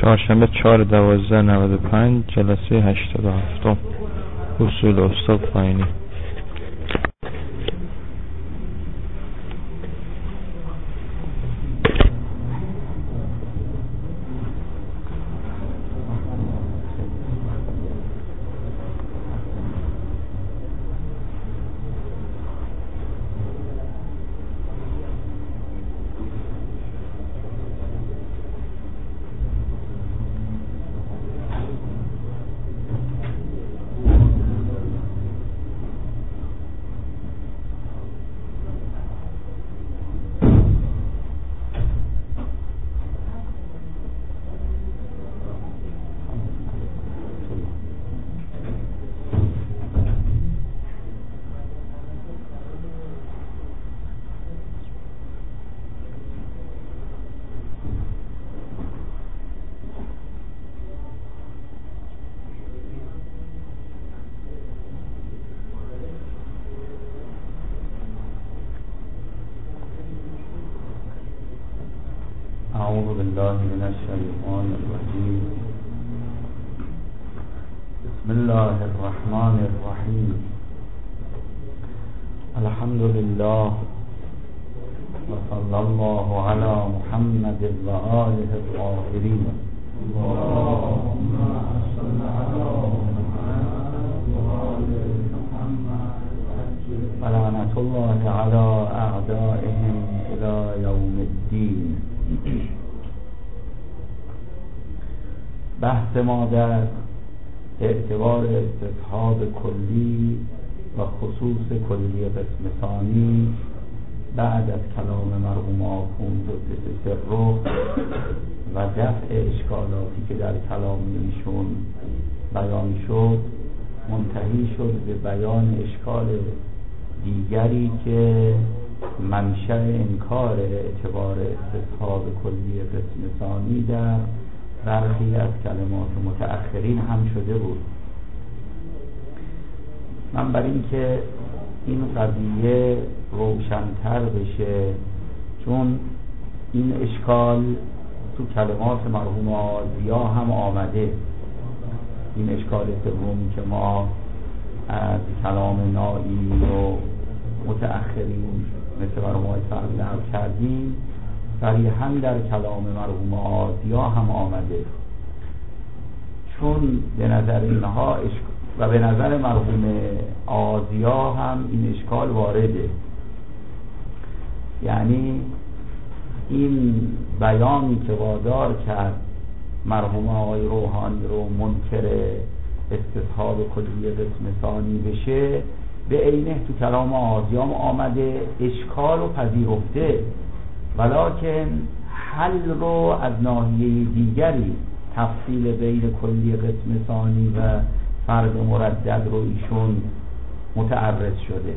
چهارشنبه 4/12/95 جلسه 87 اصول استاد پایینی. أعوذ بالله من الشيطان الرجيم. بسم الله الرحمن الرحيم. الحمد لله وصلى الله على محمد وآله الطاهرين. اللهم صل على محمد وآل محمد ولعنة الله على أعدائهم إلى يوم الدين. بحث ما در اعتبار استصحاب کلی و خصوص کلی قسم ثانی بعد از کلام مرحوم آخوند قدس سره و دفع اشکالاتی که در کلام ایشون بیان شد منتهی شد به بیان اشکال دیگری که منشأ انکار اعتبار استصحاب کلی قسم ثانی در برخی از کلمات متأخرین هم شده بود. من برای اینکه این قضیه روشن‌تر بشه، چون این اشکال تو کلمات مرحوم آزیا هم آمده، این اشکال سومی که ما از کلام نائی و متأخرین مثل مرحوم آقای فقیه نقل کردیم، صریحاً در کلام مرحوم آزیا هم آمده، چون به نظر اینها و به نظر مرحوم آزیا هم این اشکال وارده. یعنی این بیانی که وادار کرد مرحوم آقای روحانی رو منکر استصحاب کلی قسم ثانی بشه، به عینه تو کلام آزیام آمده، اشکال رو پذیرفته، ولکن حل رو از ناحیه دیگری، تفصیل بین کلی قسم ثانی و فرد مردد رو ایشون متعرض شده.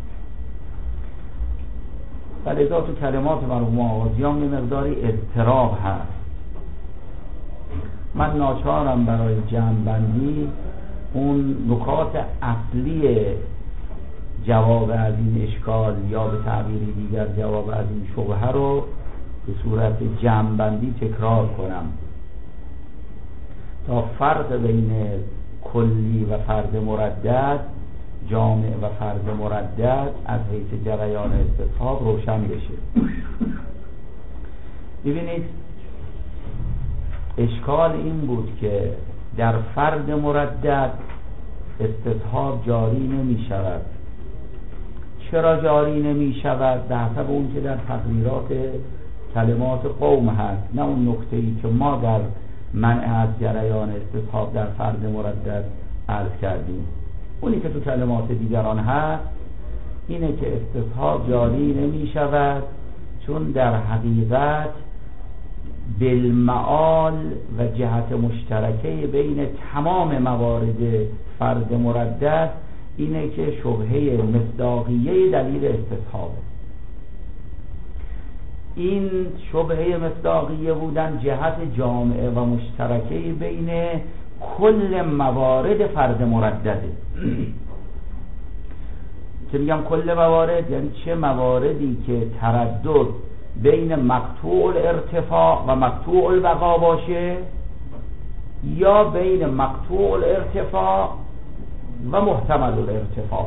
لذا تو کلمات مرحوم آزیام یه مقداری اضطراب هست. من ناچارم برای جمع‌بندی اون نکات اصلی جواب از این اشکال یا به تعبیری دیگر جواب از این شبهه رو به صورت جمع‌بندی تکرار کنم تا فرق بین کلی و فرد مردد، جامع و فرد مردد از حیث جریان استصحاب روشن بشه. ببینید، اشکال این بود که در فرد مردد استصحاب جاری نمی شود. چرا جاری نمی شود؟ به حسب اون که در تقریرات کلمات قوم هست، نه اون نکته‌ای که ما در منع از جریان استصحاب در فرد مردد عرض کردیم. اونی که تو کلمات دیگران هست اینه که استصحاب جاری نمی شود، چون در حقیقت بالمعال و جهت مشترکه بین تمام موارد فرد مردد اینه که شبهه مصداقیه دلیل استصحابه. این شبهه مصداقیه بودن جهت جامعه و مشترکه بین کل موارد فرد مردده. که میگم کل موارد یعنی چه مواردی که تردد بین مقطوع الارتفاع و مقطوع البقا باشه، یا بین مقطوع الارتفاع و محتمل الارتفاع.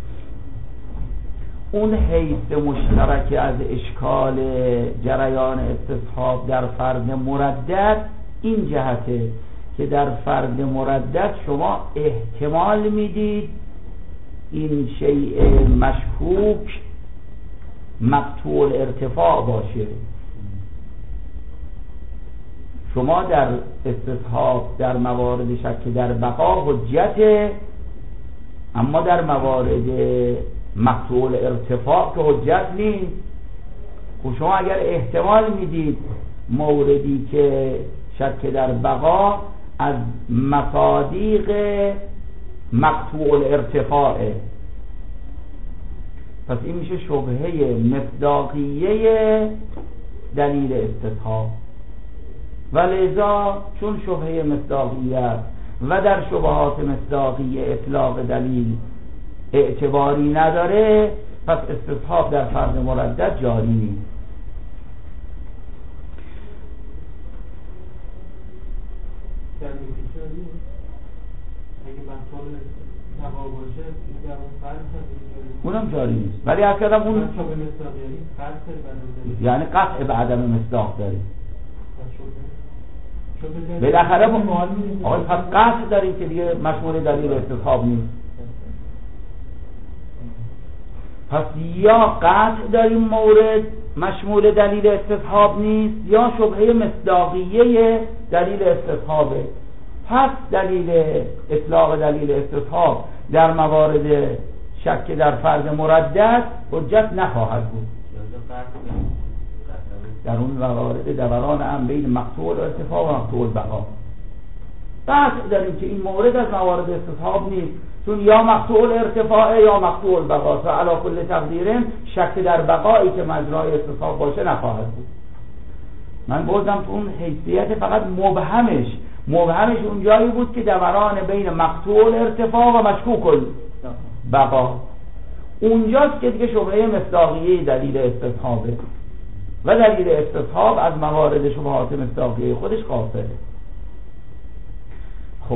اون حیث مشترک از اشکال جریان استصحاب در فرد مردد این جهته که در فرد مردد شما احتمال میدید این شیء مشکوک مقطوع الارتفاع باشه. شما در استصحاب در موارد شک در بقا حجته، اما در موارد مقطوع الارتفاع که حجت نیست. خب شما اگر احتمال میدید موردی که شک در بقا از مصادیق مقطوع الارتفاعه، پس این میشه شبهه مصداقیه دلیل استصحاب. و لذا چون شبهه مصداقیه و در شبهات مصداقیه اطلاق دلیل اعتباری نداره، پس استصحاب در فرد مردد جاری نیست. اونم جاری نیست، ولی از کدام اون یعنی قطع به عدم مصداق داره. بالاخره آقای پس قطع داریم که دیگه مشمول دلیل استصحاب نیست. پس یا قطع داریم مورد مشمول دلیل استصحاب نیست، یا شبهه مصداقیه دلیل استصحابه. پس دلیل اطلاق دلیل استصحاب در موارد شک در فرد مردد حجت نخواهد بود. در اون موارد دوران هم بین مقطوع الارتفاع و مقطوع البقا قطع داریم که این مورد از موارد استصحاب نیست، چون یا مقطوع الارتفاع یا مقطوع البقا و علی کل تقدیر شک در بقایی که مجرای استصحاب باشه نخواهد بود. من بازم تو اون حیثیت فقط مبهمش اون جایی بود که دوران بین مقطوع الارتفاع و مشکوک البقا، اونجاست که دیگه شبهه مصداقیه دلیل استصحابه و دلیل استصحاب از موارد شبهات مصداقیه خودش غافله. خب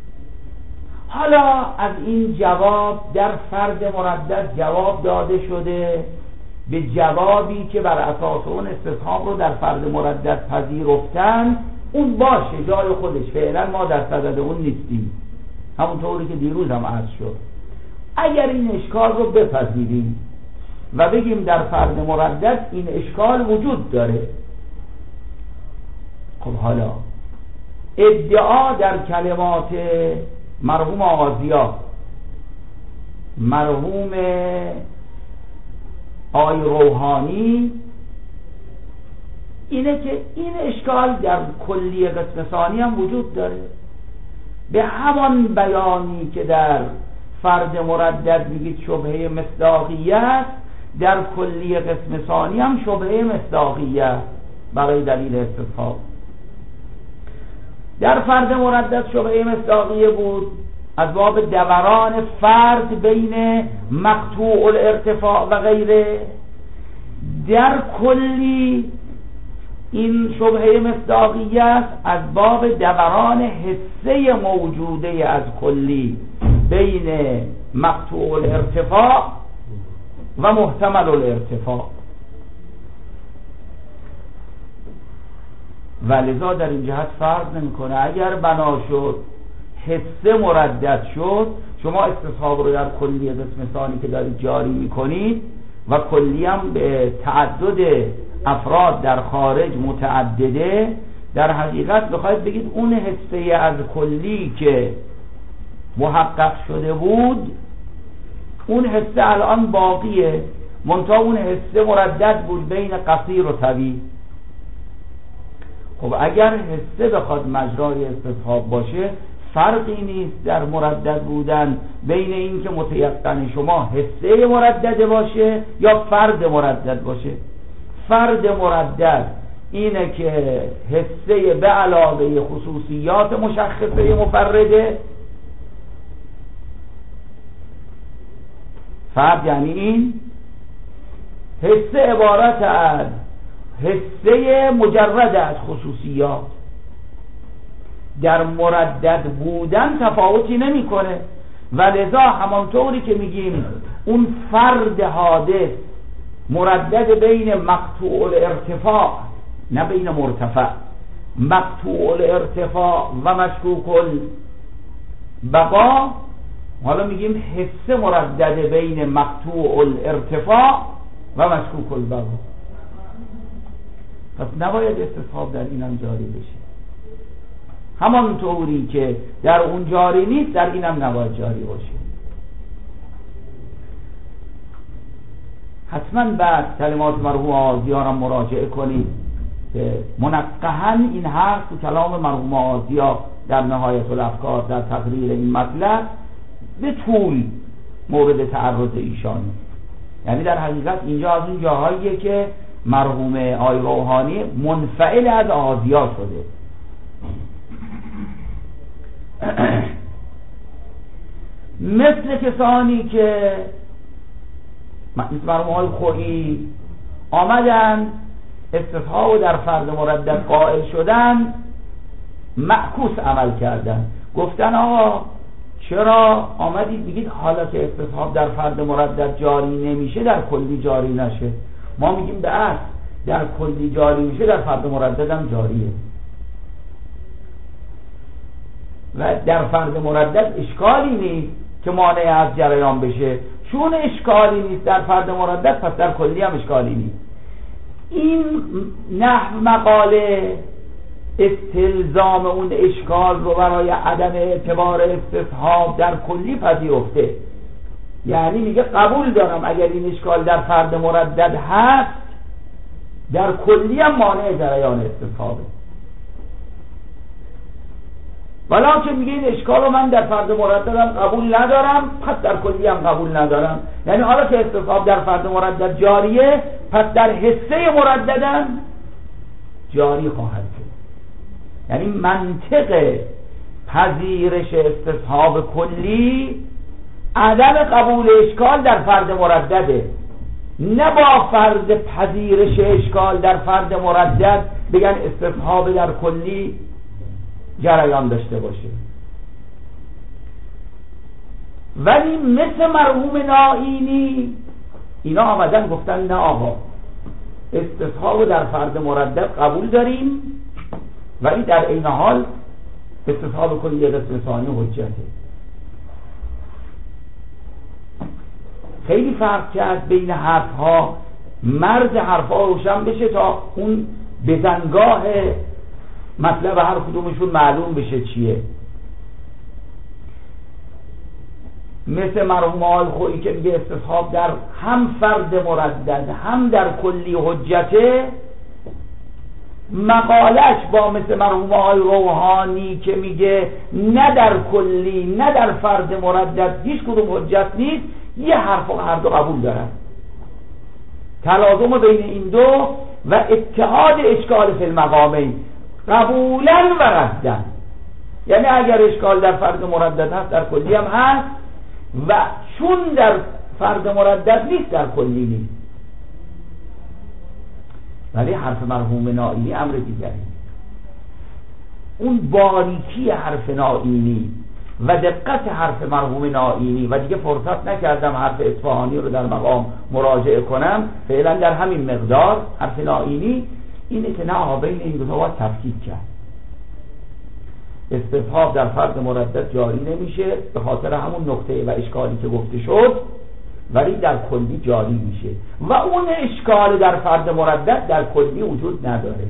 حالا از این جواب در فرد مردد جواب داده شده به جوابی که بر اساس اون استصحاب رو در فرد مردد پذیرفتن، اون باشه جای خودش، فعلا ما در صدد اون نیستیم، همونطوری که دیروز هم عرض شد. اگر این اشکال رو بپذیریم و بگیم در فرد مردد این اشکال وجود داره، خب حالا ادعا در کلمات مرحوم آغازیا، مرحوم آی روحانی اینه که این اشکال در کلی قسم ثانی هم وجود داره، به همان بیانی که در فرد مردد میگید شبهه مصداقیه است، در کلی قسم ثانی هم شبهه مصداقیه برای دلیل استصحاب. در فرد مردد شبهه مصداقیه بود از باب دوران فرد بین مقطوع الارتفاع و غیره. در کلی این شبهه مصداقیه است از باب دوران حسه موجوده از کلی بین مقطوع الارتفاع و محتمل الارتفاع. ولذا در این جهت فرق نمیکنه. اگر بنا شد حسه مردد شد، شما استصحاب رو در کلی قسم ثانی که دارید جاری میکنید و کلی هم به تعدد افراد در خارج متعدده، در حقیقت بخواید بگید اون حسه از کلی که محقق شده بود، اون حسه الان باقیه، منتها اون حسه مردد بود بین قصیر و طویل. خب اگر حسه بخواد مجرای استصحاب باشه، فرقی نیست در مردد بودن بین این که متیقن شما حسه مردد باشه یا فرد مردد باشه. فرد مردد اینه که حسه به علاوه خصوصیات مشخصه مفرده، فرد یعنی این حسه عبارت از حسه مجرد از خصوصیات، در مردد بودن تفاوتی نمیکنه و لذا همانطوری که میگیم اون فرد حادث مردد بین مقطوع الارتفاع نه بین مرتفع، مقطوع الارتفاع و مشکوک البقا، حالا میگیم حس مردد بین مقطوع الارتفاع و مشکوک البقا. پس نباید استصحاب در اینم جاری بشه، همانطوری که در اون جاری نیست در اینم نباید جاری باشه. حتما بعد کلمات مرحوم آغازیان را مراجعه کنید که منقحاً این حرف تو کلام مرحوم آغازیان در نهایت الافکار در تقریر این مطلب به طول مورد تعرض ایشان، یعنی در حقیقت اینجا از اون جاهاییه که مرحوم آقای روحانی منفعل از آغازیان شده. مثل کسانی که مثل مرحوم آقای خویی آمدن استصحاب در فرد مردد قائل شدن، معکوس عمل کردن، گفتن آقا چرا آمدید بگید حالا که استصحاب در فرد مردد جاری نمیشه در کلی جاری نشه؟ ما میگیم به اصل در کلی جاری میشه در فرد مردد هم جاریه و در فرد مردد اشکالی نیست که مانع از جریان بشه. چون اشکالی نیست در فرد مردد پس در کلی هم اشکالی نیست. این نحو مقاله استلزام اون اشکال رو برای عدم اعتبار استصحاب در کلی پذیرفته، یعنی میگه قبول دارم اگر این اشکال در فرد مردد هست در کلی هم مانع جریان استصحابه، ولی که میگه این اشکال رو من در فرد مرددم قبول ندارم پس در کلی هم قبول ندارم. یعنی حالا که استصحاب در فرد مردد جاریه پس در حصه مرددم جاری خواهد شد. یعنی منطق پذیرش استصحاب کلی عدم قبول اشکال در فرد مردده، نه با فرض پذیرش اشکال در فرد مردد بگن استصحاب در کلی جریان داشته باشه. ولی مثل مرحوم نائینی اینا آمدن گفتن نه آقا استصحاب در فرد مردد قبول داریم ولی در این حال استصحاب کلی قسم ثانی حجته. خیلی فرق کرد بین حرفها، مرز حرفها روشن بشه تا اون بزنگاه مطلب هر کدومشون معلوم بشه چیه. مثل مرحوم الخویی که میگه استصحاب در هم فرد مردد هم در کلی حجته، مقالش با مثل مرحوم روحانی که میگه نه در کلی نه در فرد مردد هیچ کدوم حجت نیست، یه حرف و هر دو قبول دارن. تلازم بین این دو و اتحاد اشکال فی المقامین قبولا و ردن، یعنی اگر اشکال در فرد مردد هست در کلی هم هست و چون در فرد مردد نیست در کلی نیست. ولی حرف مرحوم نائینی امر دیگری، اون باریکی حرف نائینی و دقت حرف مرحوم نائینی، و دیگه فرصت نکردم حرف اصفهانی رو در مقام مراجعه کنم، فعلا در همین مقدار حرف نائینی اینه که نه بین این دو تا باید تفکیک کرد. استصحاب در فرد مردد جاری نمیشه به خاطر همون نقطه و اشکالی که گفته شد، ولی در کلی جاری میشه و اون اشکال در فرد مردد در کلی وجود نداره.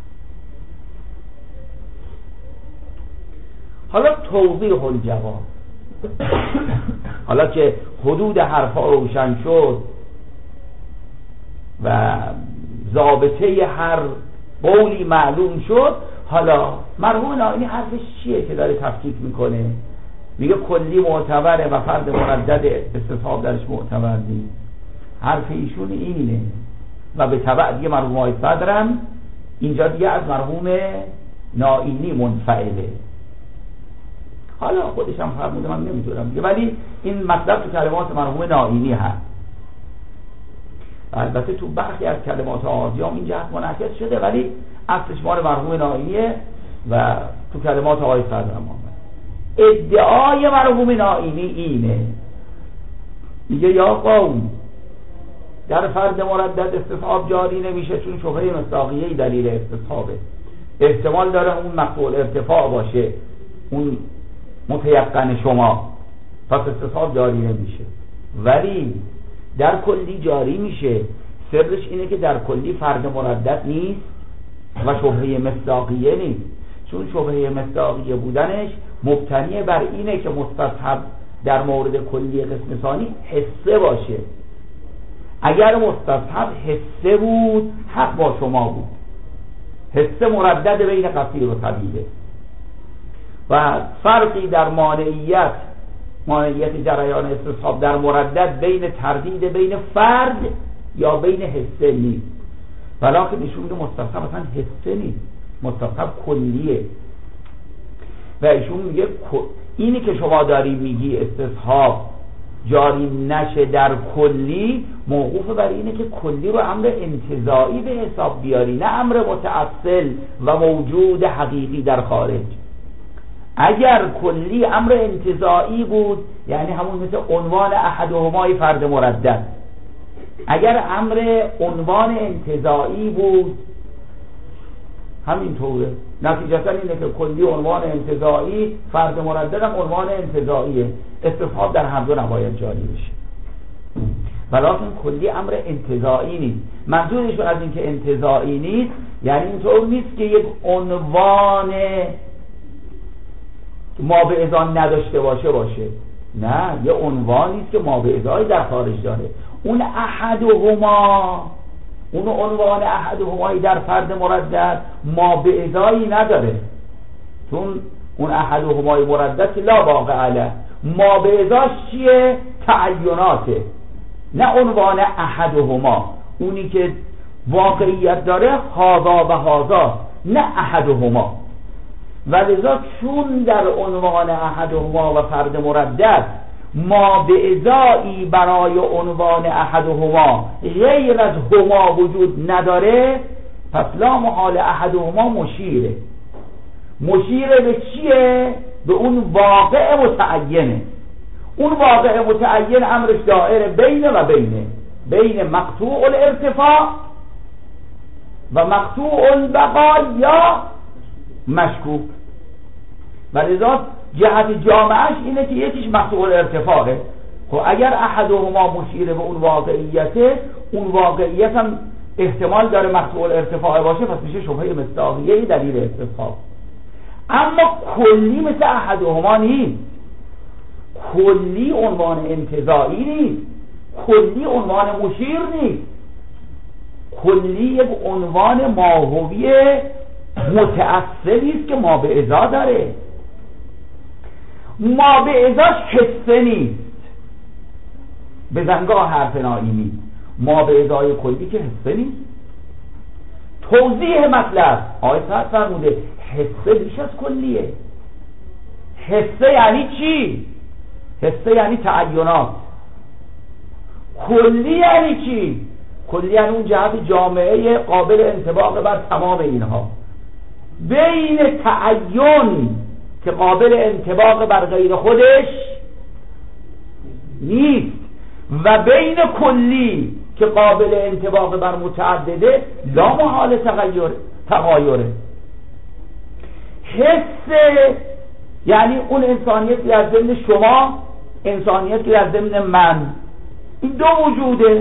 حالا توضیح الجواب، حالا که حدود حرفا روشن شد و ضابطه هر قولی معلوم شد، حالا مرحوم نائینی حرفش چیه که داره تفکیک میکنه؟ میگه کلی معتبره و فرد مردد استصحاب درش معتبر نیست. حرف ایشون اینه و به تبع دیگه مرحوم آقای صدرم اینجا دیگه از مرحوم نائینی منفعله. حالا خودش هم فرموده من نمیدونم دیگه، ولی این مطلب تو کلمات مرحوم نائینی هست. البته تو برخی از کلمات آزیام این جهت منعکس شده، ولی اصلش مال مرحوم نائینیه و تو کلمات آقای صدرمان ادعای مرحوم نائینی اینه، میگه یا قوم در فرد مردد استصحاب جاری نمیشه چون شبهه مصداقیه دلیل استصحابه، احتمال داره اون مقطوع ارتفاع باشه اون متیقن شما، پس استصحاب جاری نمیشه. ولی در کلی جاری میشه. سرش اینه که در کلی فرد مردد نیست و شبهه مصداقیه نیست، چون شبهه مصداقیه بودنش مبتنی بر اینه که مستصحب در مورد کلی قسم ثانی حسه باشه. اگر مستصحب حسه بود حق با شما بود، حسه مردد بین قصیر و طویله. و فرقی در مانعیت جریان استصحاب در مردد بین تردید بین فرد یا بین حسه نیست، ولیکن ایشون میگه مستصحب اصلا حسه نیست، مستصحب کلیه. و ایشون میگه اینی که شما داری میگی استصحاب جاری نشه در کلی، موقوف بر اینه که کلی رو امر انتزاعی به حساب بیاری، نه امر متأصل و موجود حقیقی در خارج. اگر کلی امر انتزاعی بود یعنی همون مثل عنوان احدهمای فرد مردد، اگر امر عنوان انتزاعی بود همینطوره، نتیجتا اینه که کلی عنوان انتزاعی، فرد مردد هم عنوان انتزاعیه، استصحاب در هم دو نباید جاری بشه. ولیکن کلی امر انتزاعی نیست. منظورشون از این که انتزاعی نیست یعنی اینطور نیست که یک عنوان ما به ازان نداشته باشه، نه، یه عنوانی نیست که ما به ازای در خارج داره. اون احدهما، اون عنوان احدهمایی در فرد مردد ما به ازایی نداره، چون اون احدهمای مردد که لا واقع علیه، ما به ازاش چیه؟ تعیناته، نه عنوان احدهما. اونی که واقعیت داره هذا و هذا، نه احدهما. و لذا چون در عنوان احدهما و فرد مردد ما به ازایی برای عنوان احدهما غیر از هما وجود نداره، پس لا محال احدهما مشیره به چیه؟ به اون واقع متعینه. اون واقع متعین امرش دائره بین مقطوع الارتفاع و مقطوع البقا یا مشکوک. و لذا جهت جامعش اینه که یکیش مقطوع الارتفاعه. خب اگر احدهما مشیره به اون واقعیته، اون واقعیت هم احتمال داره مقطوع الارتفاع باشه، پس میشه شبهه مصداقیه دلیل استصحاب. اما کلی مثل احدهما نیست، کلی عنوان انتزاعی نیست، کلی عنوان مشیر نیست، کلی یک عنوان ماهوی متأصلی است که ما به ازا داره. ما به ازاش حسه نیست، به زنگاه حرف نائینی ما به ازای کلی که حسه نیست. توضیح مطلب آیه فرموده حسه بیش از کلیه. حسه یعنی چی؟ حسه یعنی تعینات. کلی یعنی چی؟ کلی یعنی اون جهت جامعه قابل انطباق بر تمام اینها، بین تعین که قابل انطباق بر غیر خودش نیست و بین کلی که قابل انطباق بر متعدده لا محال تغایره. حس یعنی اون انسانیت که در ضمن شما، انسانیت که در ضمن من، این دو وجوده،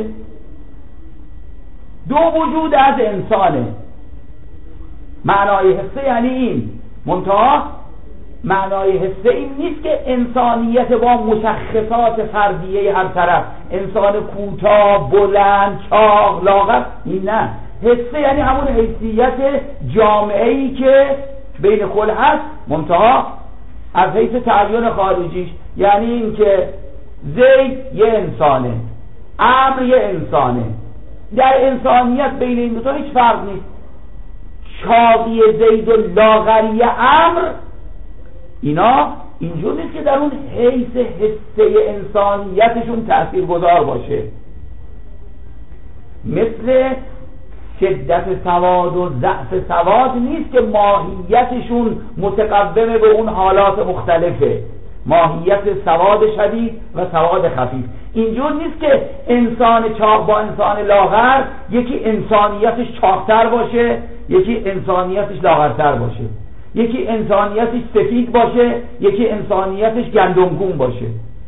دو وجود از انسانه. معنای حسه یعنی این، منتها معنای حسه این نیست که انسانیت با مشخصات فردیه هر طرف، انسان کوتاه، بلند، چاق، لاغر، این نه. حسه یعنی همون حیثیت جامعه‌ای که بین کل هست، منتها از حیث تعین خارجیش، یعنی این که زید یه انسانه، عمرو یه انسانه، در انسانیت بین این دوتا هیچ فرق نیست. چاقی زید و لاغری عمرو اینا اینجور نیست که در اون حیث حسه انسانیتشون تأثیر گذار باشه. مثل شدت سواد و ضعف سواد نیست که ماهیتشون متقومه به اون حالات مختلفه. ماهیت سواد شدید و سواد خفیف اینجور نیست که انسان چاق با انسان لاغر یکی انسانیتش چاقتر باشه، یکی انسانیتش لاغرتر باشه، یکی انسانیتش سفید باشه، یکی انسانیتش گندمگون باشه.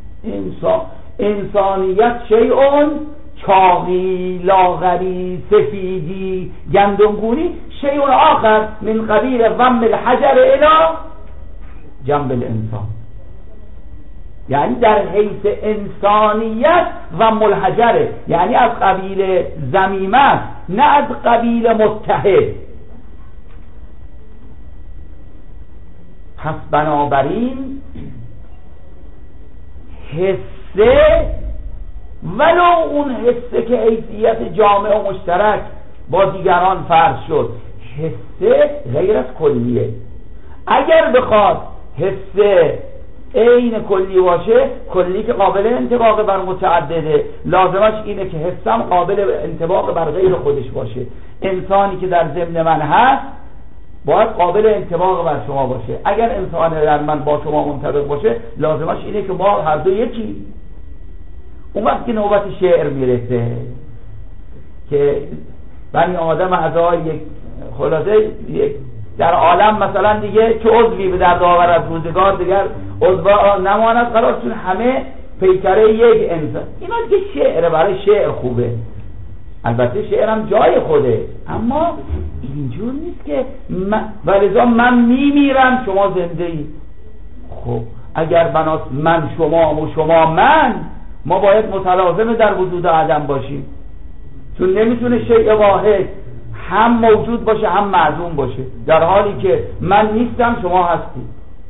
انسانیت شیء، چاقی، لاغری، سفیدی، گندمگونی شیء آخر من قبیل ضم الحجر الی جنب الانسان. یعنی در حیث انسانیت ضم الحجره، یعنی از قبیل ضمیمه نه از قبیل متحد. پس بنابراین حسه، ولو اون حسه که حیثیت جامع و مشترک با دیگران فرض شد، حسه غیر از کلیه. اگر بخواد حسه عین کلی باشه، کلی که قابل انطباق بر متعدده، لازمش اینه که حسم قابل انطباق بر غیر خودش باشه. انسانی که در ضمن من هست باید قابل انطباق بر شما باشه. اگر انسان در من با شما منطبق باشه، لازمش اینه که ما هر دو یکی. اون وقت که نوبت شعر میرسه که بنی آدم اعضای یک خلاصه یک در عالم مثلا دیگه چه عضوی به درد آور از روزگار دیگر عضو نماند قرار، چون همه پیکره یک انسان. اینا دیگه شعر، برای شعر خوبه، البته شعرم جای خوده، اما اینجور نیست که ولذا من میمیرم شما زنده ای. خب اگر بناس من شما و شما من، ما باید متلازم در وجود عدم باشیم، چون نمیتونه شیء واحد هم موجود باشه هم معدوم باشه، در حالی که من نیستم شما هستی.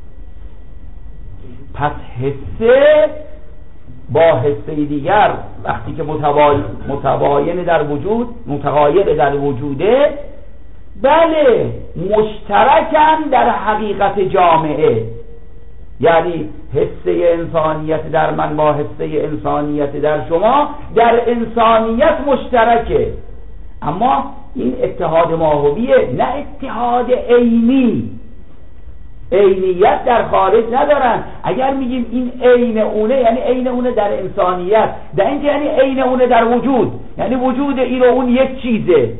پس حسه با حسه دیگر وقتی که متباین در وجود، متغایر در وجوده، بله مشترکن در حقیقت جامعه. یعنی حسه انسانیت در من با حسه انسانیت در شما در انسانیت مشترکه، اما این اتحاد ماهویه، نه اتحاد عینی. عینیت در خارج ندارن. اگر میگیم این عین اونه، یعنی عین اونه در انسانیت، در اینکه یعنی عین اونه در وجود، یعنی وجود این و اون یک چیزه.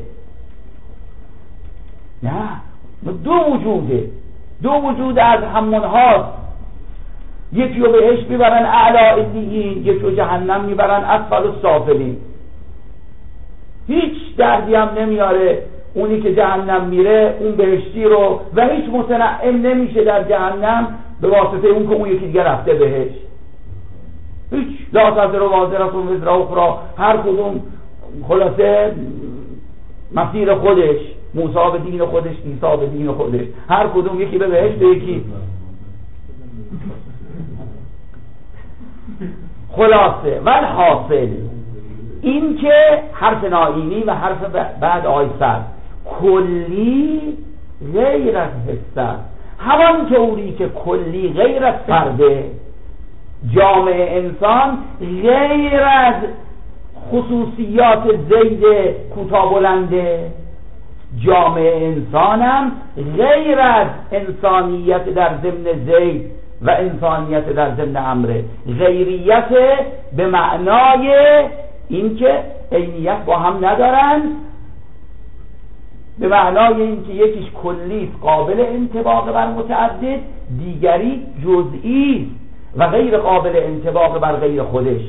نه، دو وجوده، دو وجود از همون هاست. یکی رو بهشت میبرن اعلی علیین، یکی رو جهنم میبرن اسفل السافلین. هیچ دردی هم نمیاره اونی که جهنم میره اون بهشتی رو، و هیچ متنعم نمیشه در جهنم به واسطه اون که اون یکی دیگه رفته بهش. هیچ لا تزر وازرة وزر اخرى، هر کدوم خلاصه مسیر خودش، موسی به دین خودش، عیسی به دین خودش، هر کدوم یکی به بهشت، یکی خلاصه. و الحاصل این که حرف ناینی و حرف بعد آیسر کلی غیر از حسه، همان طوری که کلی غیر از فرده، جامع انسان غیر از خصوصیات زید کوتاه بلنده، جامع انسانم غیر از انسانیت در ضمن زید و انسانیت در ضمن امره. غیریت به معنای اینکه عینیت با هم ندارن، به معنای اینکه یکیش کلی قابل انطباق بر متعدد، دیگری جزئی و غیر قابل انطباق بر غیر خودش.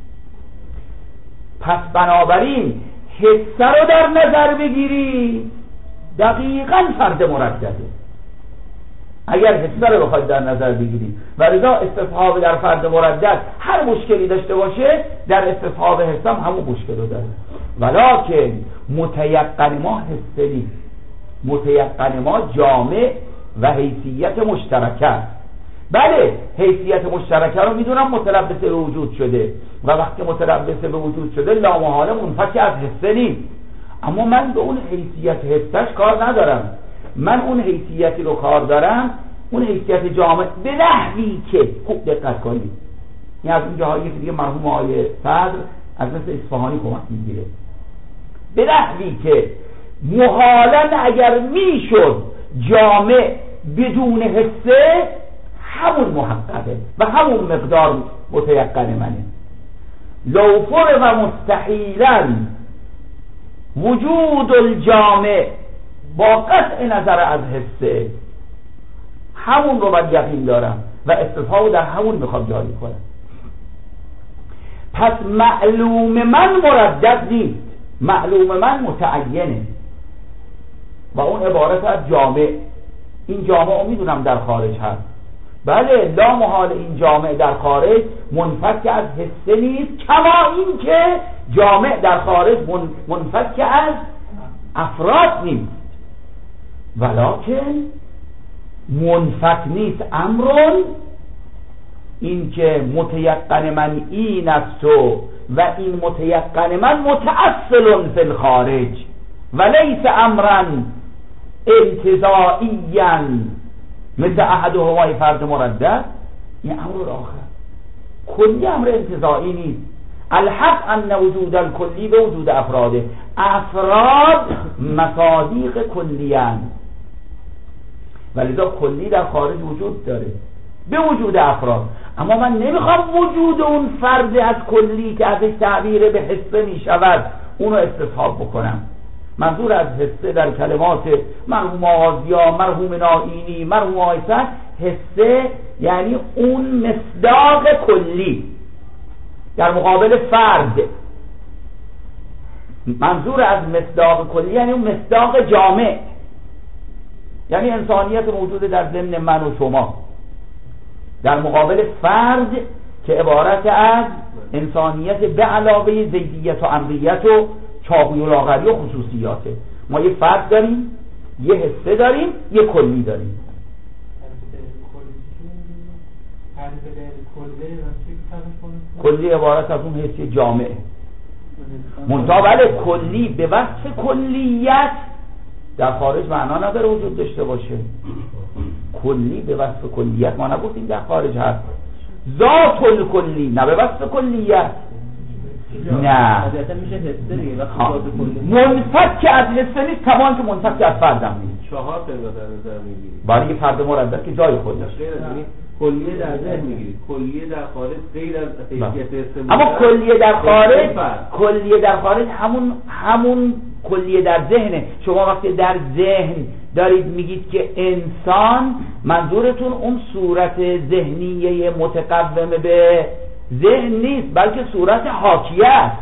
پس بنابراین حسه رو در نظر بگیری دقیقاً فرد مردده. اگر حسه رو بخواید در نظر بگیرید و لذا استصحاب در فرد مردد هر مشکلی داشته باشه، در استصحاب حسه هم همون مشکل رو داره. ولکن متیقن ما حسه نیست، متیقن ما جامع و حیثیت مشترکه. بله حیثیت مشترکه رو میدونم متلبس به وجود شده، و وقتی متلبس به وجود شده لامحاله منفک از حسه نیست، اما من به اون حیثیت حسش کار ندارم. من اون حیثیتی رو کار دارم، اون حیثیت جامع، به نحوی که خوب دقت کنید، این از اون جاهایی که دیگه مرحوم آقای صدر از مثل اصفهانی کمک میگیره، به نحوی که محالا اگر میشد جامع بدون حسه، همون محققه و همون مقدار متیقن منه. لو فرض مستحیلا وجود الجامع با قطع نظر از حسه، همون رو باید یقین دارم و استثناء در همون میخوام جاری کنم. پس معلوم من مردد نیست، معلوم من متعینه و اون عبارت از جامع. این جامع رو میدونم در خارج هست، بله، لا محال این جامع در خارج منفک از حسه نیست، کما این که جامع در خارج منفک از افراد نیست، ولکن منفک نیست امرون، این که متیقن من این است و این متیقن من متأصل فی الخارج و لیس امرا انتزاعیا مثل احد هوای فرد مردد. این امر آخر کلی امر انتزاعی نیست. الحق ان وجود الکلی به وجود افراده، افراد مصادیق کلیان، ولذا کلی در خارج وجود داره به وجود افراد. اما من نمیخوام وجود اون فرد از کلی که ازش تعبیر به حسه میشود اونو استصحاب بکنم. منظور از حسه در کلمات مرحوم آغازیا، مرحوم نائینی، مرحوم آیسن، حسه یعنی اون مصداق کلی در مقابل فرد. منظور از مصداق کلی یعنی اون مصداق جامع، یعنی انسانیت موجود در ضمن من و شما در مقابل فرد که عبارت از انسانیت به علاوه ذیدیت و امریت و چاقوی و لاغری و خصوصیاته. ما یه فرد داریم، یه حسه داریم، یه کلی داریم. کلی عبارت از اون حسی جامعه منتها بله کلی به وصف کلیت در خارج معنا نداره وجود داشته باشه. کلی به وصف کلیت ما نگفتیم در خارج هست، ذات الکلی نه به وصف کلیت، نه منفک از حسه نیست، کمان که منفک از فردم نیست. 4 تا در نظر میگیرید برای یه فرد مردد که جای خودش کلیه در ذهن میگیرید، کلیه در خارج غیر از حیثیت حسه. اما کلیه در خارج، کلیه در خارج همون کلیه در ذهنه. شما وقتی در ذهن دارید میگید که انسان، منظورتون اون صورت ذهنیه متقوم به ذهن نیست، بلکه صورت حاکیه است.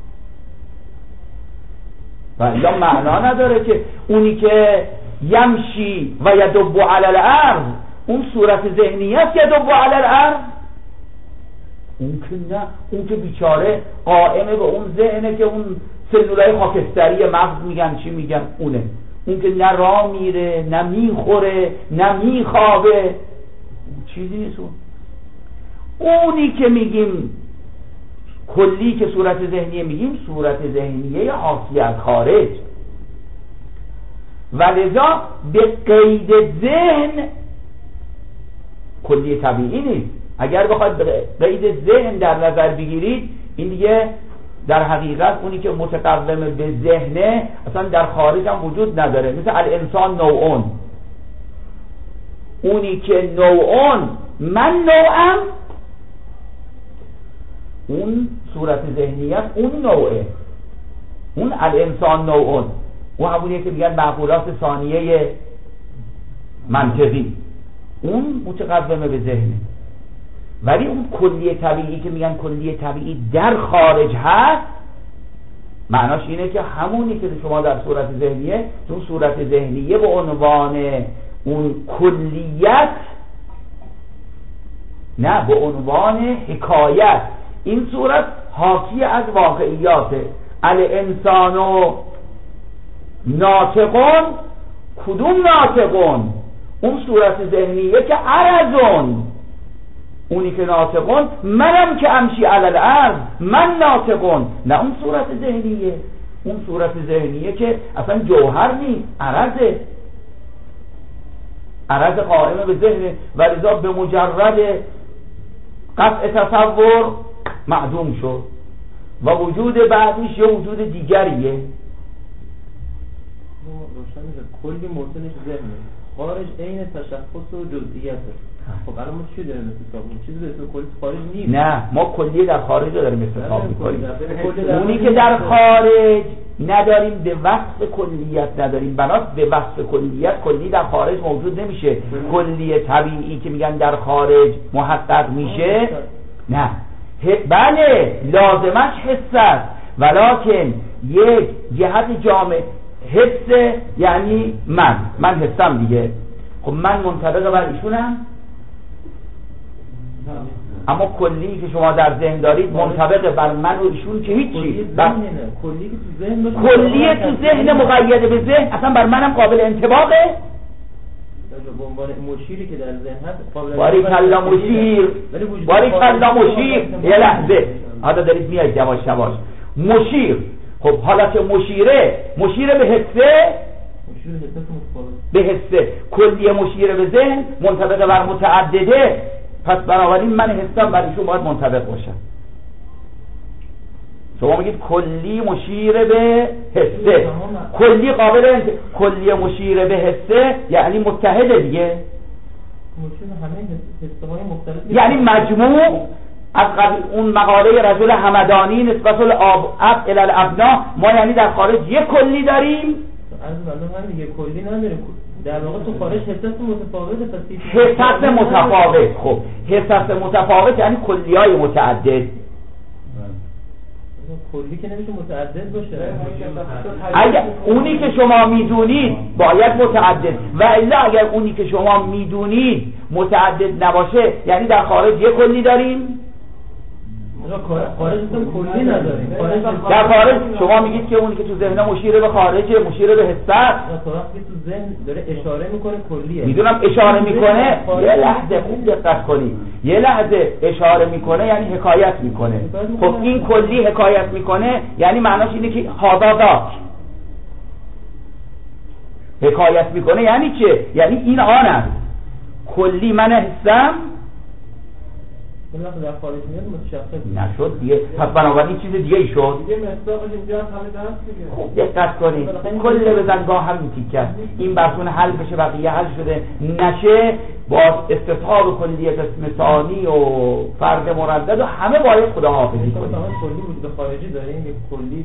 و یا معنا نداره که اونی که یمشی و یدب علی الارض اون صورت ذهنی است یدب علی الارض، اون که نه، اون که بیچاره قائمه به اون ذهنه که اون سلولای خاکستری مغز میگن چی میگن، اونه. اون که نه راه میره، نه میخوره، نه میخوابه، چیزی نیست. اونی که میگیم کلی که صورت ذهنیه میگیم صورت ذهنیه حاصل از خارج، ولذا به قید ذهن کلی طبیعی نیست. اگر بخواید به قید ذهن در نظر بگیرید، این دیگه در حقیقت اونی که متقوم به ذهنه اصلا در خارج هم وجود نداره. مثل الانسان نوعون، اونی که نوعون من نوعم، اون صورت ذهنیت اون نوعه، اون الانسان نوعون، اون همونیه که میگن معقولات ثانیه منطقی، اون متقوم به ذهنه. ولی اون کلیه طبیعی که میگن کلیه طبیعی در خارج هست، معناش اینه که همونی که شما در صورت ذهنیه، اون صورت ذهنیه به عنوان اون کلیت، نه به عنوان حکایت، این صورت حاکی از واقعیاته. الانسان و ناطقون، کدوم ناطقون؟ اون صورت ذهنیه که عرضون، اونی که ناطقون منم که امشی علی الارض، من ناطقون، نه اون صورت ذهنیه. اون صورت ذهنیه که اصلا جوهر نیست، عرضه، عرض قائمه به ذهن، ولذا به مجرد قطع تصور معدوم شد و وجود بعدیش یه وجود دیگریه. روشن میشه کلی مرتبطش ذهنه، خارج عین تشخص و جزئیاته. خب الان ما چی داریم حساب می‌کنیم؟ چیزی به اسم کلی خارج نیست. نه، ما کلیه در خارج رو داریم حساب می‌کنیم. اونی که در خارج نداریم به وصف کلیت نداریم، بنابراین به وصف کلیت کلی در خارج موجود نمیشه. کلی طبیعی که میگن در خارج محقق میشه، نه. بله لازمش حس است، ولکن یک جهت جامع حس یعنی من حسم دیگه. خب من منطبق بر ایشونم، اما کلی که شما در ذهن دارید منطبق بر من و ایشون که هیچی. کلی تو ذهن مقید به ذهن اصلا بر منم قابل انطباقه. به عنوان مشیری که در ذهن هست قابل باریکالله مشیر، باریکالله مشیر. یه لحظه حالا دارید میاد یواش یواش. مشیر، خب حالت مشیره به حسه، به حسه. کلی مشیره به ذهن منطبق بر متعدده، پس بنابراین من حسم بر ایشون باید منطبق باشم. شما میگید کلی مشیره به حسه، کلی قابل کلی مشیره به حسه یعنی متحده دیگه، یعنی مجموع از قبیل اون مقاله رجل همدانی نسبت الاب الی الابنا. ما یعنی در خارج یک کلی داریم، از معلوم هم یک کلی نداریم. در واقع تو خارج حساس متفاوته. حساس متفاوت. خب حساس متفاوت یعنی کلیای متعدد. کلی که نمیشه متعدد باشه. اگر اونی که شما میدونید باید متعدد، و الا اگر اونی که شما میدونید متعدد نباشه یعنی در خارج یک کلی داریم. خارج کلی نداریم. در خارج شما میگید که اونی که تو ذهن مشیره به خارجه، مشیره به حسه. وقتی تو ذهن داره اشاره میکنه کلیه. میدونم اشاره میکنه، یه لحظه خوب دقت کنید. یه لحظه اشاره میکنه یعنی حکایت میکنه. خب این کلی حکایت میکنه یعنی معناش اینه که حاضر حکایت میکنه یعنی چه؟ یعنی این آن است. کلی من حسم در خارج میاد متشخص نشد دیگه، پس بنابراین چیز دیگه ای شد. دیگه مصداق اینجا همه درست دیگه. خوب دقت کنید، کل بزنگاه همین تیکه این بحثون حل بشه، بقیه حل شده نشه، با استصحاب کلیت اسم ثانی و فرد مردد و همه باید خداحافظی کنید. کلی وجود خارجی داره، این کلی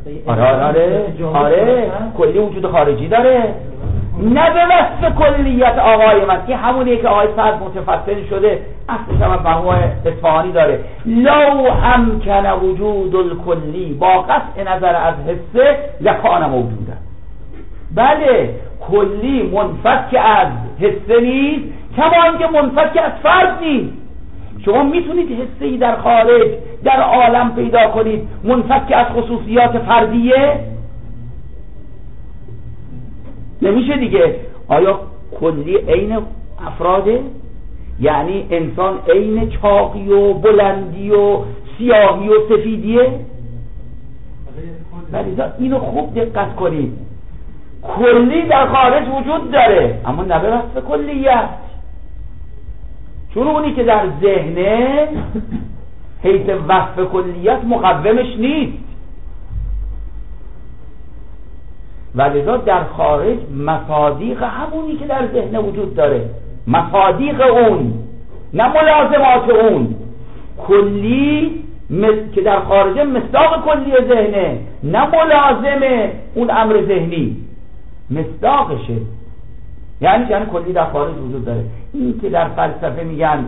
آره کلی وجود خارجی داره، نه به وصف کلیت آقای من. این همونیه که آقای سعد متفصل شده، اصلش هم از مرحوم اصفهانی داره. لو امکن وجود الکلی با قطع نظر از حسه لکان موجوده. بله کلی منفک از حسه نیست، کما اینکه منفک از فرد نیست. شما میتونید حسه‌ای در خارج در عالم پیدا کنید منفک از خصوصیات فردیه؟ نمیشه دیگه. آیا کلی عین افراده؟ یعنی انسان عین چاقی و بلندی و سیاهی و سفیدیه؟ ولی اینو خوب دقت کنید، کلی در خارج وجود داره اما نه به وصف کلیت، چون اونی که در ذهنه حیث وصف کلیت مقومش نیست. ولذا در خارج مصادیق همونی که در ذهن وجود داره، مصادیق اون نه ملازمات اون. کلی که در خارج مصداق کلی ذهنه، نه ملازم اون امر ذهنی، مصداقشه. یعنی کلی در خارج وجود داره. این که در فلسفه میگن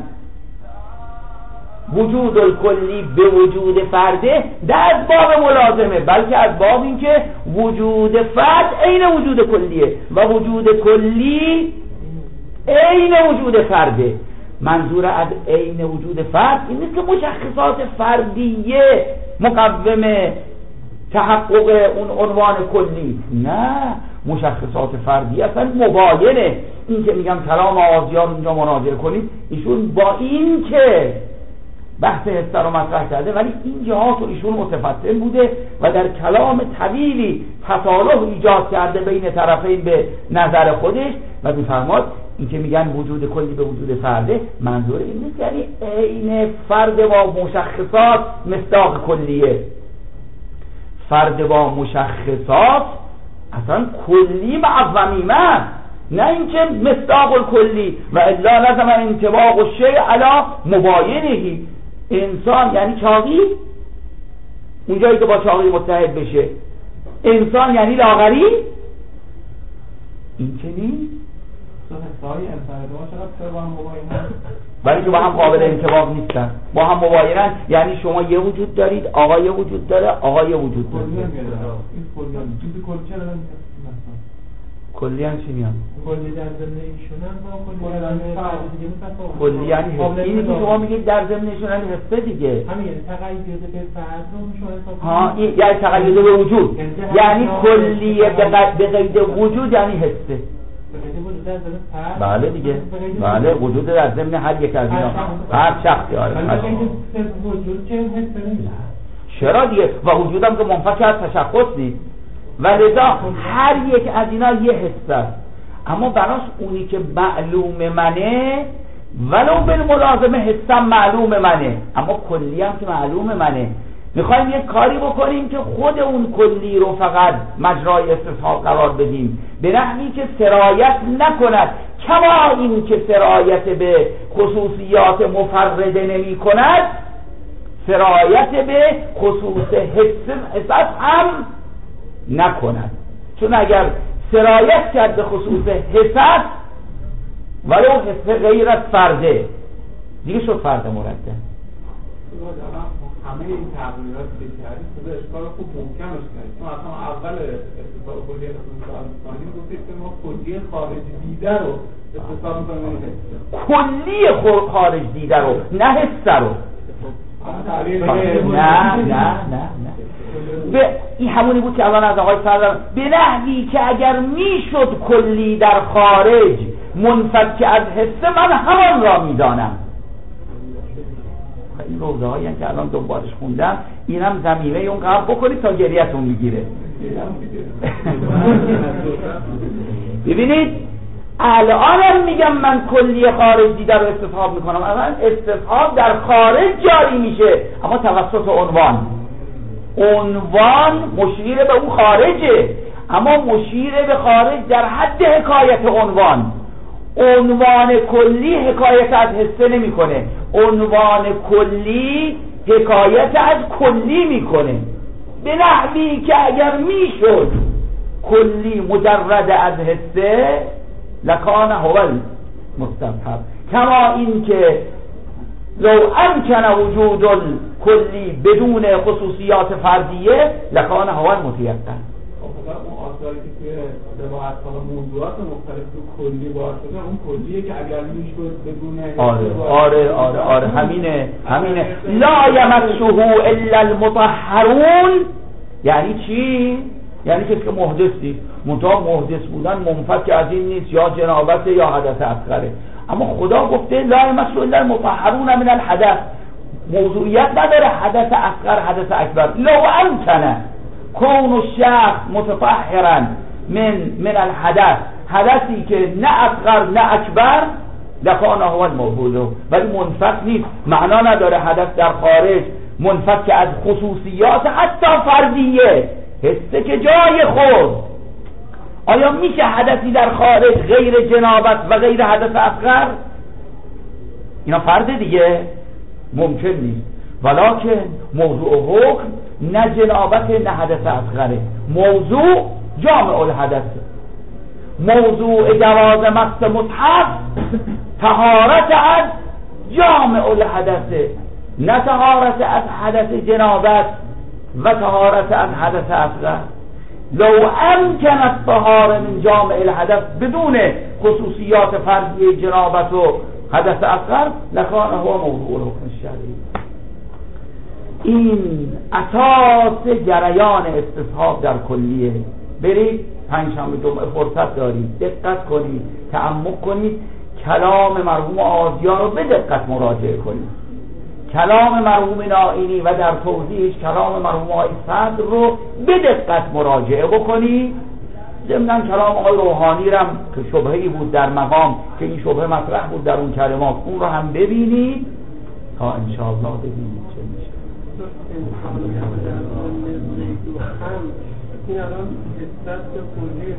وجود الکلی به وجود فرده، نه از باب ملازمه، بلکه از باب این که وجود فرد عین وجود کلیه و وجود کلی عین وجود فرده. منظور از عین وجود فرد این نیست که مشخصات فردیه مقوم تحقق اون عنوان کلی، نه، مشخصات فردی اصلا مباینه. این که میگم کلام آغازیار اونجا مناظره کنید، ایشون با این که بحث حسه رو مطرح کرده ولی این جهات رو ایشون متفصل بوده و در کلام طویلی تصالح ایجاد کرده بین طرفین به نظر خودش و میفرماد این که میگن وجود کلی به وجود فرده، منظور این نیست یعنی عین فرد با مشخصات مصداق کلیه. فرد با مشخصات اصلا کلی معظمیمه، نه اینکه مصداق الکلی و الا لازم انطباق الشیء علی مباینه. انسان یعنی چاقی، اونجایی که با چاقی متحد بشه. انسان یعنی لاغری، این که نیست. ولی که با هم قابل انطباق نیستن، با هم مباینن. یعنی شما یه وجود دارید، آقا یه وجود داره، آقا یه وجود داره. کلی یعنی چی میاد؟ کلی در ضمن ایشونن با کلی یعنی حس. اینی که شما میگید در ضمن ایشون یعنی حسه دیگه. همین یعنی تقیید به فرد رو شما ها این یعنی تقیید به وجود، یعنی کلیه به قید وجود یعنی حسه. بله دیگه، بله وجود در ضمن هر یک از اینا، هر شخصی. آره وجود که حسه نیست. چرا دیگه؟ و وجودم که منفک از تشخص نیست و لذا هر یک از اینا یه حس است. اما براش اونی که معلوم منه ولو بالملازمه حسم معلوم منه، اما کلی هم که معلوم منه. میخوایم یک کاری بکنیم که خود اون کلی رو فقط مجرای استصحاب قرار بدیم به نحوی که سرایت نکند، کما این که سرایت به خصوصیات مفرده نمی کند سرایت به خصوص حس هم نکند. چون اگر سرایت کرد به خصوص حس ولو حس غیر از فرده دیگه شد فرد مرده. همه این تغییرات که کردید خود اشکال خوب محکمش کردید. چون اصلا اول استثبات کلیه استصحاب می‌کنیم گفتید که ما کلیه خارج دیده رو استصحاب می‌کنیم. کلیه خارج دیده رو، نه حس رو. نه به این همونی بود که الان از آقای سردار به نحوی که اگر میشد کلی در خارج منفک از حس من همان را میدانم. این روزه هایی که الان دنبالش خوندم اینم زمینه اون قبل بکنید تا گریه‌تون میگیره. ببینید الانم میگم من کلی خارج دیده رو استصحاب میکنم. الان استصحاب در خارج جاری میشه اما توسط عنوان مشیر به اون خارجه، اما مشیر به خارج در حد حکایت عنوان کلی حکایت از حسه نمیکنه، عنوان کلی حکایت از کلی میکنه. به نحوی که اگر میشد کلی مجرد از حسه لکان هو المستبحب، کما این که لو امکن وجود کلی بدون خصوصیات فردیه لکان هو المتیقن. اون آثاری که توی روایت ها موضوعات مختلف تو کلی بار شده اون کلیه که اگر میشد بدون آره همینه لا یمسه الا المطهرون. یعنی چی؟ یعنی کسی که محدث نیست، منتها محدث بودن منفک از این نیست، یا جنابت یا حدث اصغره. اما خدا گفته لا یمسه الا المطهرون من الحدث، موضوعیت نداره حدث اصغر حدث اکبر. لو امکنه کون الشخص متطهرا من الحدث، حدثی که نه اصغر نه اکبر لکان هو الموجود، ولی منفک نیست. معنا نداره حدث در خارج منفک از خصوصیات حتی فردیه، حسه که جای خود. آیا میشه حدثی در خارج غیر جنابت و غیر حدث اصغر؟ اینا فرد دیگه ممکن نیست. ولکن موضوع حکم نه جنابت نه حدث اصغره، موضوع جامع الحدث. موضوع جواز مس مصحف طهارت از جامع الحدث، نه طهارت از حدث جنابت و طهارت از حدث اصغر. لو امکن الطهاره من جامع الحدث بدون خصوصیات فردی جنابت و حدث اصغر لکان هو موضوع الحکم الشرعی. این اساس جریان استصحاب در کلیه. برید پنجشنبه جمعه فرصت دارید، دقت کنید، تعمق کنید، کلام مرحوم آزیا رو به دقت مراجعه کنید، کلام مرحوم نائینی و در توضیحش کلام مرحوم آقای صدر رو به دقت مراجعه بکنید. ضمناً کلام آقای روحانی رم که شبهه‌ای بود در مقام که این شبهه مطرح بود در اون کلمات، اون رو هم ببینید تا انشاءالله ببینید چه میشه. این الان حسد یا کلیه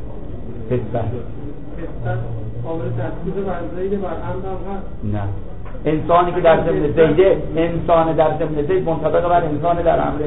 حسد قابل تفسیر بر زید بر عمد هم هست؟ نه، انسانی که در ضمن زیده، انسان در ضمن زید منطبق بر انسان در امره.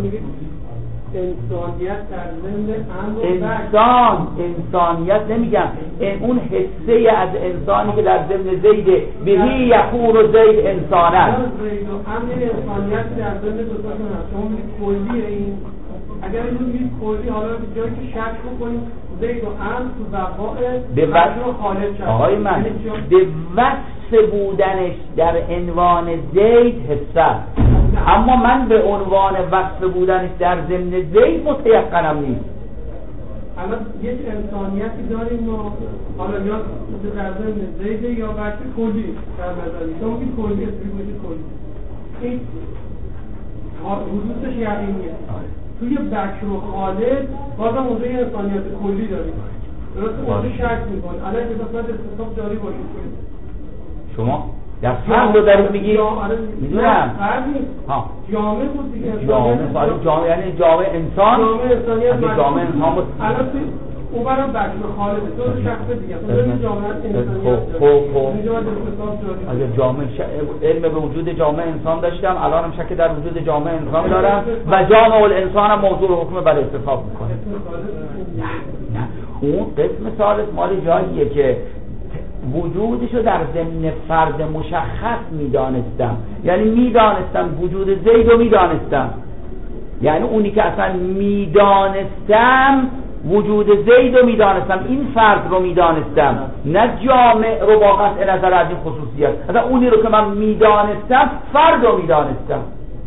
انسانیت در ضمن انسانیت نمیگم، اون حسه از انسانی که در ضمن زیده بهی یخور و زید انسانه زید و امر انسانیت در ضمن دوتاشون هست. شما میگید کلیه این، اگر اینو میگید کلی، حالا جایی که شک بکنیم زید و امر تو بقای به وصف خالد شد. آقای من به وصف بودنش در عنوان زید حسه، اما من به عنوان وصف بودنش در ضمن زید متیقنم نیست. الان یک انسانیتی داریم ما، حالا یا در ضمن زید یا بخش کلی در نظری شما میگید کلی، اسمی بودید کلی، این حدوثش یقینیه. توی بکر و خالد بازم اونجا یه انسانیت کلی داریم، درسته؟ اونجا شک میکنه الان که باید استصحاب جاری باشید. شما در فرد رو دارید میگید؟ میدونم جامعه بود دیگه، جامعه یعنی جامعه انسان، جامعه انسان بود. الان توی اون برام بکر و خالده تو شخص دیگه اون جامعه انسانیت داره. اگر جامعه علم به وجود جامعه انسان داشتم، الانم شک در وجود جامعه انسان دارم و جامعه الانسان هم موضوع حکم بر استصحاب میکنه. نه اون قسم ثالث مال جاییه که وجودشو در ضمن فرد مشخص میدانستم، یعنی میدانستم وجود زید رو میدانستم، یعنی اونی که اصلا میدانستم وجود زید رو میدانستم، این فرد رو میدانستم، نه جامع رو با قطع نظر از این خصوصیت، اصلا اونی رو که من میدانستم فرد رو میدانستم.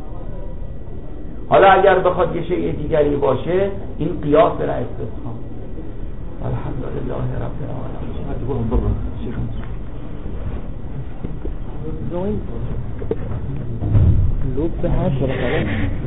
حالا اگر بخواد یه شیء دیگری باشه این قیاس را استصحاب. الحمدلله رب العالمین. لوب به هر بالاخره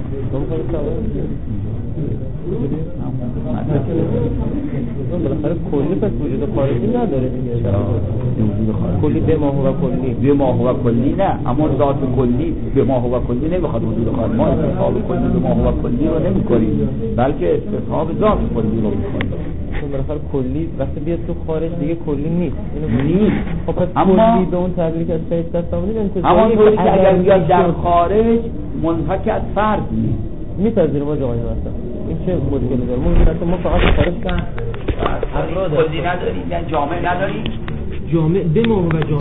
بالاخره کلی پس وجود خارجی نداره دیگه. وجود خارجی کلی به ما هو کلی، به ما هو کلی نه، اما ذات کلی به ما هو کلی نمیخواد وجود خارجی. ما استصحاب کلی به ما هو کلی رو نمی‌کنیم، بلکه استصحاب ذات کلی رو می‌کنیم. بالاخره کلی وقتی بیاد تو خارج دیگه کلی نیست، نیست. خب پس اما کلی به اون تعبیری که از سید دستامونی انتظاری، اما طوری که اگر بیاد در خارج منفک از فرد نیست. میپذیریم آقای مثلا این چه مشکلی داره؟ ما فقط خارج کن کلی نداریم، یعنی جامعه نداریم، جامعه به ما و